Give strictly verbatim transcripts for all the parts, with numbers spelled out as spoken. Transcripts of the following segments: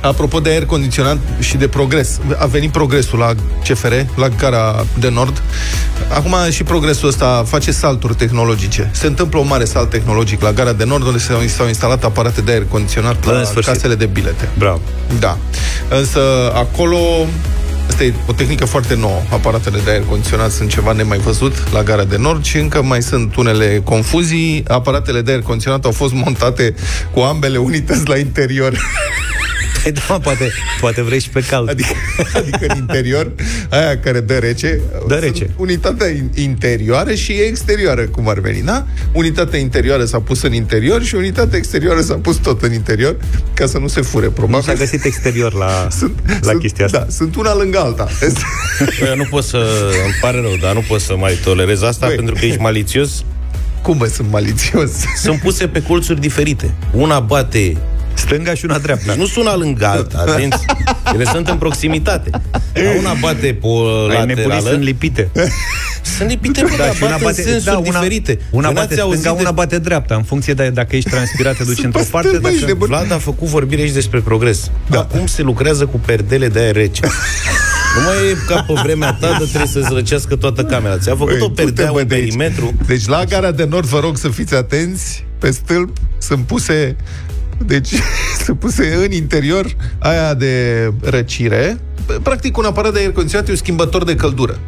Apropo de aer condiționat și de progres, a venit progresul la C F R, la Gara de Nord. Acum și progresul ăsta face salturi tehnologice. Se întâmplă un mare salt tehnologic la Gara de Nord, unde s-au instalat aparate de aer condiționat la casele de bilete. Bravo. Da. Însă acolo, asta e o tehnică foarte nouă. Aparatele de aer condiționat sunt ceva nemai văzut la Gara de Nord și încă mai sunt unele confuzii. Aparatele de aer condiționat au fost montate cu ambele unități la interior. Păi da, poate, poate vrei și pe cald. Adică, adică în interior, aia care dă rece, dă rece. Unitatea interioară și exterioară, cum ar veni, da? Unitatea interioară s-a pus în interior și unitatea exterioară s-a pus tot în interior, ca să nu se fure, probabil. Nu s-a găsit exterior la, sunt, la sunt, chestia asta. Da, sunt una lângă alta. Băi, nu pot să, îmi pare rău, dar nu pot să mai tolerez asta. Băi, pentru că ești malițios. Cum bă, sunt malițios? Sunt puse pe colțuri diferite. Una bate stânga și una dreapta. Deci nu sunt una lângă alta, atenți. Ele sunt în proximitate. Dar una bate pe laterală. Sunt lipite. Sunt lipite, da, dar bate în sensuri da, una, diferite. Una bate stânga, de... una bate dreapta. În funcție de dacă ești transpirat, te duci într-o parte. Dacă... Vlad a făcut vorbire aici despre progres. Da. Acum se lucrează cu perdele de aer rece. Nu mai e ca pe vremea ta de trebuie să-ți răcească toată camera. Ți-a făcut o perdea, un perimetru. Deci la Gara de Nord vă rog să fiți atenți. Pe stâlp sunt puse... Deci sunt puse în interior aia de răcire. Practic un aparat de aer condiționat e un schimbător de căldură.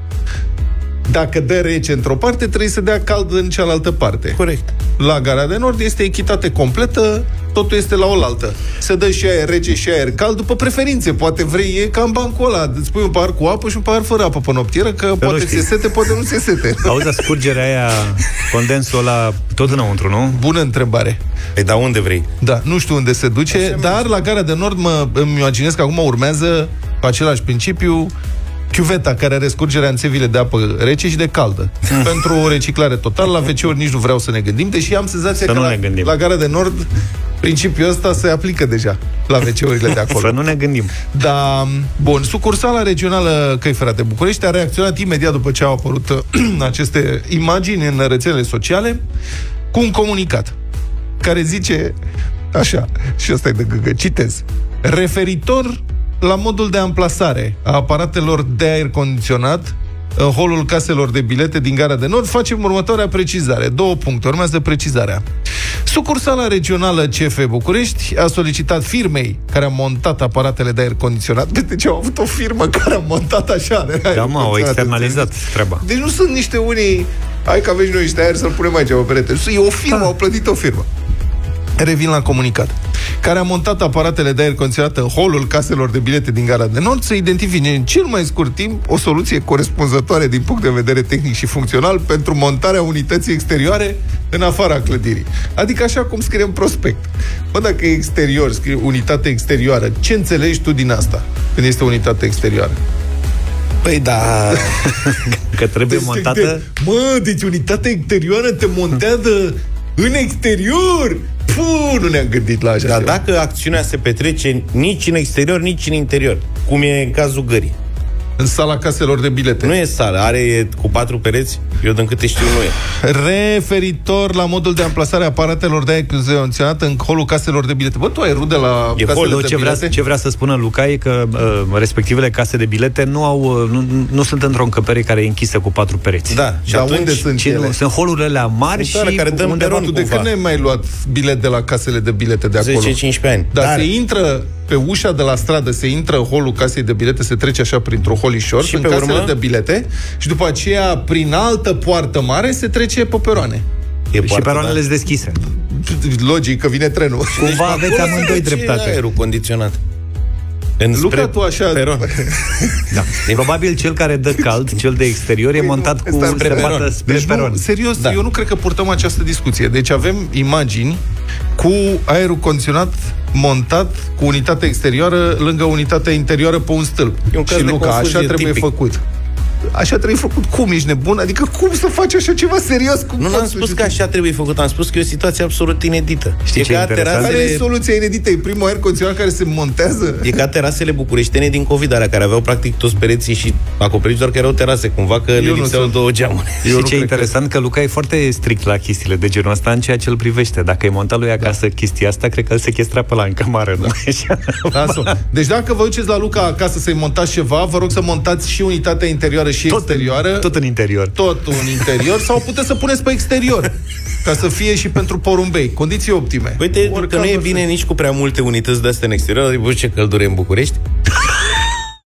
Dacă dă rece într-o parte, trebuie să dea cald în cealaltă parte. Corect. La Gara de Nord este echitate completă, totul este la oaltă. Se dă și aer rece și aer cald după preferințe. Poate vrei, e ca în bancul ăla, îți pui un pahar cu apă și un pahar fără apă pe noptieră, că Pe poate se sete, poate nu se sete. Auzi, scurgerea aia, condensul ăla tot înăuntru, nu? Bună întrebare. Păi, dar unde vrei? Da, nu știu unde se duce, așa, dar la Gara de Nord mă, îmi imaginez că acum urmează pe același principiu chiuveta care are scurgerea în țevile de apă rece și de caldă. Pentru o reciclare totală, la ve ce-uri nici nu vreau să ne gândim, deși am senzația să că la, la Gara de Nord principiul ăsta se aplică deja la ve ce-urile de acolo. Să nu ne gândim. Da, bun, sucursala regională Căi Ferate București a reacționat imediat după ce au apărut aceste imagini în rețelele sociale cu un comunicat care zice așa, și ăsta e de gâgă, citez: referitor la modul de amplasare a aparatelor de aer condiționat în holul caselor de bilete din Gara de Nord, facem următoarea precizare. Două puncte, urmează precizarea. Sucursala regională C F București a solicitat firmei care a montat aparatele de aer condiționat. Deci au avut o firmă care a montat așa. Da, mă, au externalizat treaba. Deci nu sunt niște unii, hai că aveți noi niște aer să-l punem aici pe perete. E o firmă, da. Au plătit o firmă. Revin la comunicat. Care a montat aparatele de aer condiționat în holul caselor de bilete din Gara de Nord să identifice în cel mai scurt timp o soluție corespunzătoare din punct de vedere tehnic și funcțional pentru montarea unității exterioare în afara clădirii. Adică așa cum scrie în prospect. Bă, dacă e exterior, scrie unitate exterioară, ce înțelegi tu din asta când este unitate exterioară? Păi da, că trebuie deci, montată... De, mă, deci unitatea exterioară te montează în exterior? Puh, nu ne-am gândit la așa. Dar dacă acțiunea se petrece nici în exterior, nici în interior, cum e în cazul Gării. În sala caselor de bilete. Nu e sală, are cu patru pereți, eu din câte știu nu e. Referitor la modul de amplasare a aparatelor de aer condiționat în holul caselor de bilete. Bă, tu ai rude la e casele hol, de ce bilete? Vrea, ce vrea să spună Luca e că uh, respectivele case de bilete nu au uh, nu, nu sunt într-o încăpere care e închisă cu patru pereți. Da, și dar atunci, unde sunt ele? Nu, sunt holurile alea mari și care dăm unde peron, tu de când n-ai mai luat bilet de la casele de bilete de acolo? zece cincisprezece ani. Dar, dar se intră pe ușa de la stradă, se intră în holul casei de bilete, se trece așa printr-o holișor, și în casele urmă? de bilete, și după aceea, prin altă poartă mare, se trece pe peroane. E și peroanele sunt da. deschise. Logic, că vine trenul. Cumva deci, aveți amândoi dreptate. Aerul condiționat. Luca, tu așa... Peron. Da. Probabil cel care dă cald, cel de exterior, e montat cu spre peron. Spre deci peron. Nu, serios, da. Eu nu cred că purtăm această discuție. Deci avem imagini cu aerul condiționat montat cu unitatea exterioară lângă unitatea interioară pe un stâlp. Un și Luca, așa trebuie tipic. făcut. așa trebuie făcut. Cum, ești nebun? Adică cum să faci așa ceva serios? Cum nu, n-am spus că așa trebuie făcut, am spus că e o situație absolut inedită. Știi ce interesant? Care e soluția inedită? E primul aer condiționat care se montează? E ca terasele bucureștene din COVID, alea care aveau practic toți pereții și acoperiți, doar că erau terase, cumva că le lipseau două geamuri. Și ce e interesant că... că Luca e foarte strict la chestiile de genul ăsta în ceea ce îl privește. Dacă e montat lui acasă da. chestia asta, cred că îl sechestra pe la în camară. Da. Nu? Deci dacă vă duceți la Luca acasă să-i montați ceva, vă rog să montați și unitatea interioară și tot exterioară. În, tot în interior. Tot în interior sau puteți să puneți pe exterior. Ca să fie și pentru porumbei. Condiții optime. Uite, că nu e bine nici cu prea multe unități de astea în exterior, adică ce căldură în București.